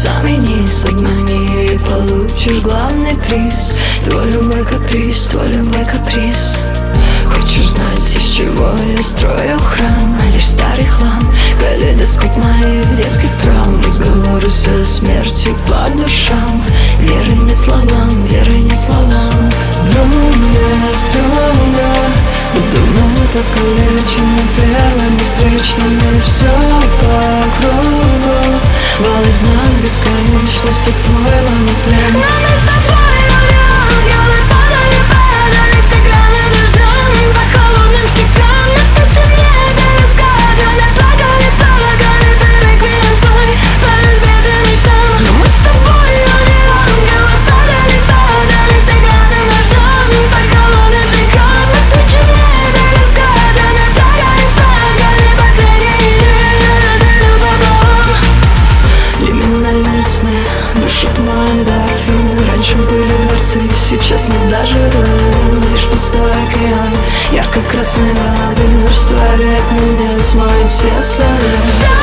самый низ, обмани и получишь главный приз. Твой любой каприз, твой любой каприз. Хочешь знать, из чего я строю храм? Лишь старый хлам, калейдоскоп моих детских травм. Разговоры со смертью по душам. Веры нет словам, веры нет словам. Струнно, думаю, покалечен первым встречным. И все по кругу, вал из знак бесконечности пойло на плен. Душит мой эндорфин. Раньше были дворцы, сейчас нет даже руин. Лишь пустой океан ярко-красной воды растворяет меня, смоет все следы.